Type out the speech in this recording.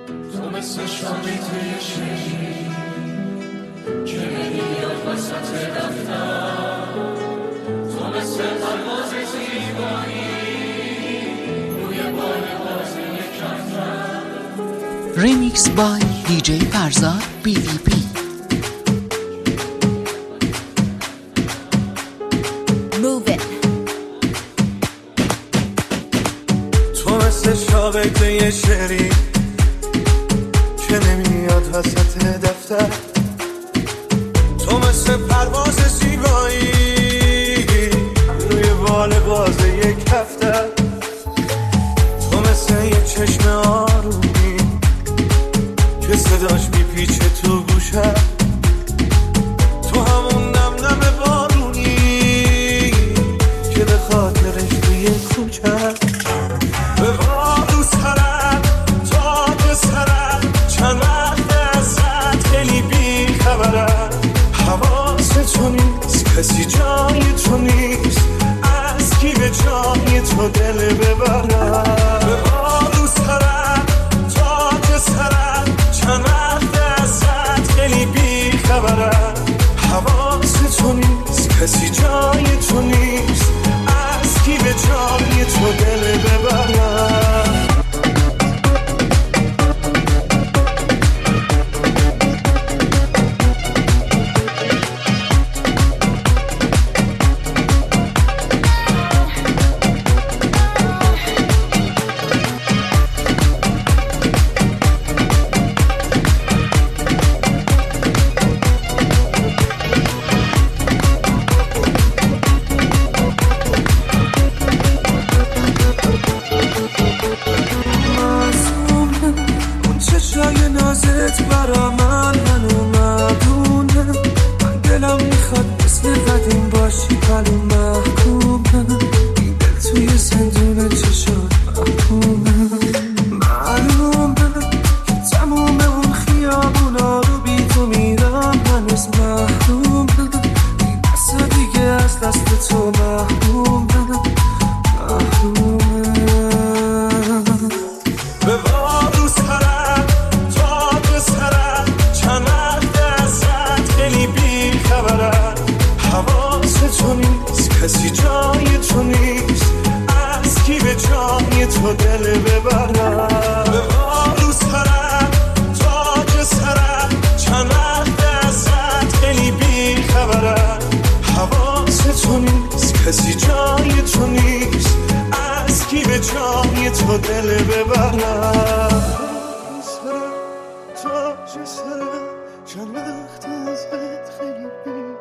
تو مثل شامی توی شیری که نمیاد وسط دفتر، تو مثل پرواز زیبایی روی بال بازی کفتر. Remix by DJ Farzad BVP. Move it. تو مثل شاقه توی شعری که نمیاد وسط دفتر، تو مثل پرواز زیبایی روی بال باز یک کفتر، تو مثل یک چشم آرومی که صداش میپیچه تو گوشم، تو همون نم نم بارونی که به خاطرش توی کوچم به بارو سرم تا سرم چند وقت ازت خیلی بی خبرم. حواست تو نیست، کسی جای تو نیست، از کی به جای تو دل ببرم. به بارو سرم تا سرم چند وقت ازت خیلی بی خبرم. حواست تو نیست، کسی جای تو نیست، از کی به جای تو دل ببرم. چشای نازت برا من هنو مدونه، من دلم میخواد مثل قدیم باشی پلو محکومه، این دل توی زندون چشات محکومه. معلومه که تموم اون خیابونا رو بی تو میرم هنوز محرومه، این دست دیگه از دست تو محرومه. به بارو سرم تا سرم چند وقت ازت خیلی بی خبرم. حواست تو نیست، کسی جای تو نیست، از کی به جای تو دل ببرم. به بارو سرم تا سرم چند وقت ازت خیلی بی خبرم. حواست تو نیست، کسی جای تو نیست، از کی به جای تو دل ببرم. سرم تاج سرم چند وقت ازت خیلی بی